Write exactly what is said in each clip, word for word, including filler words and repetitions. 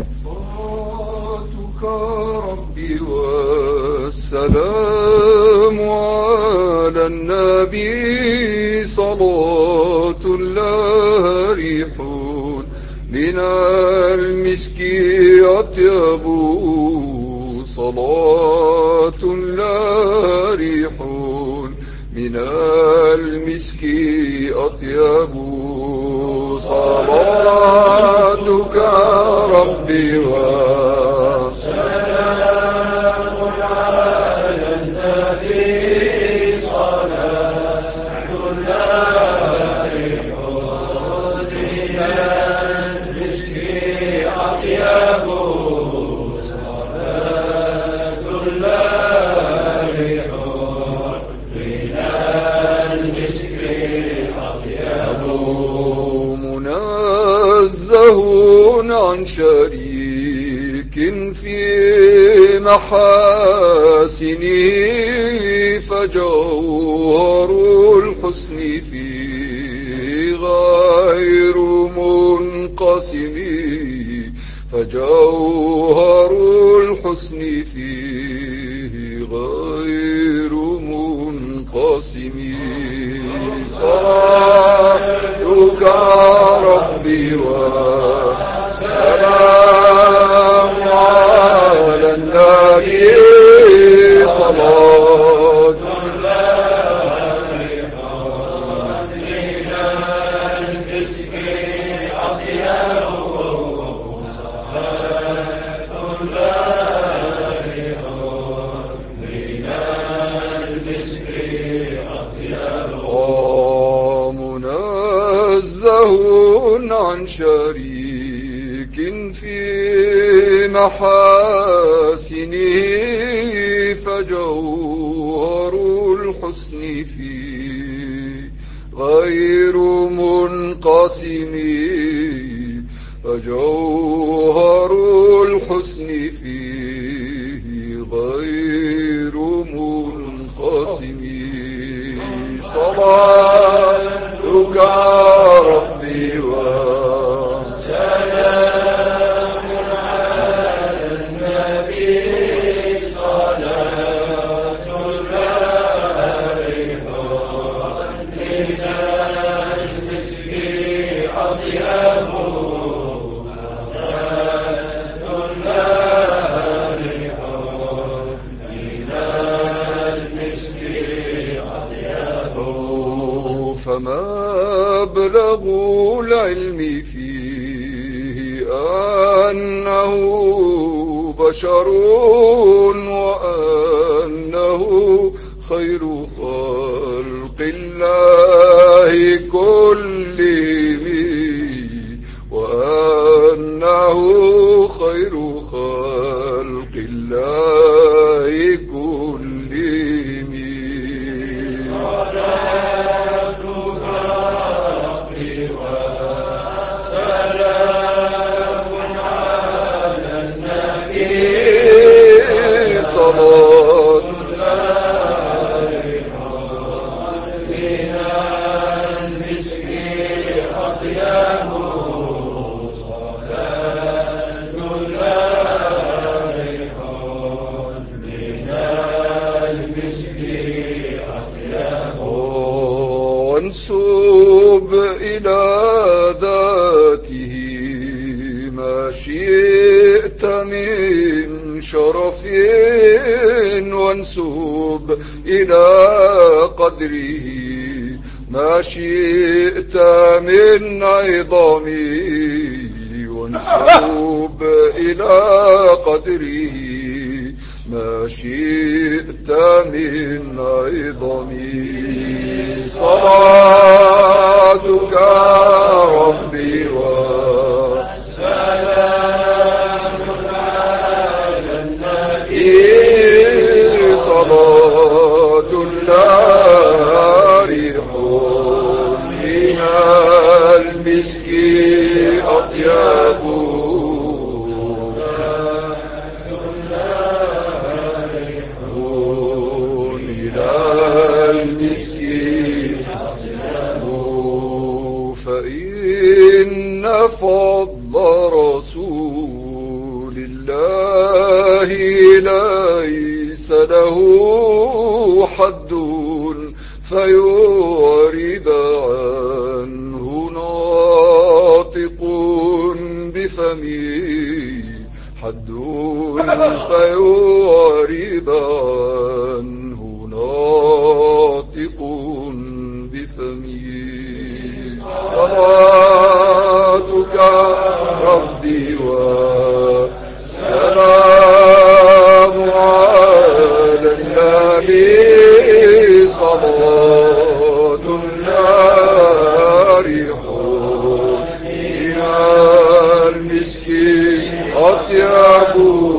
صلاتك ربي والسلام على النبي صلاة الله ريح من المسك أطيب صلاة الله ريح من المسك أطيب صلاتك ربي والسلام على النبي صلاة الله من المسك أطيب صلاة الله من المسك أطيب منزه عن شريك في محاسنه فجوهر الحسن فيه غير منقسم فجوهر الحسن فيه غير منقسم صلاتك ربي والسلام على النبي صلاة الله من المسك أطيب صلاة الله من المسك أطيب منزه عن شريك في محاسنه فجوهر الحسن فيه غير منقسم فجوهر الحسن فيه غير منقسم صلاتك ربي والسلام على النبي صلاة الله من المسك أطيب صلاة الله من المسك أطيب فمبلغ العلم فيه أنه بشر وأنه خير خلق الله كلهم وأنه خير خلق الله كلهم صلاتك ربي والسلام على النبي صلاة الله من المسك أطيب صلاة الله من المسك أطيب وانسب إلى ذاته ما شئت من شرف وانسب إلى قدره ما شئت من عظام وانسب إلى قدره ما شئت من عظام صلاتك ربي والسلام على النبي صلاة الله ريح من المسك أطيب ليس له حد فيعرب عنه ناطق بفمه حد فيعرب عنه ناطق بفمه صلاتك ربي والسلام على النبي صلاة النار حولها المسكين أطيب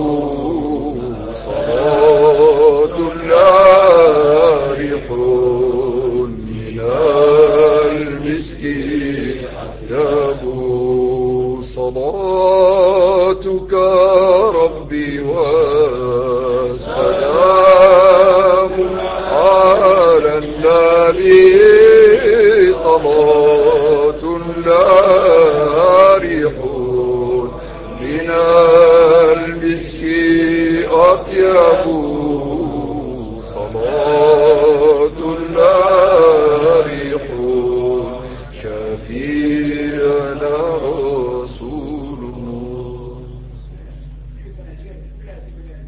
صلاة النار حولها المسكين أطيب صلاتك ربي والسلام على النبي صلاة النار حول من المسك أطيب صلاة النار حول شفيع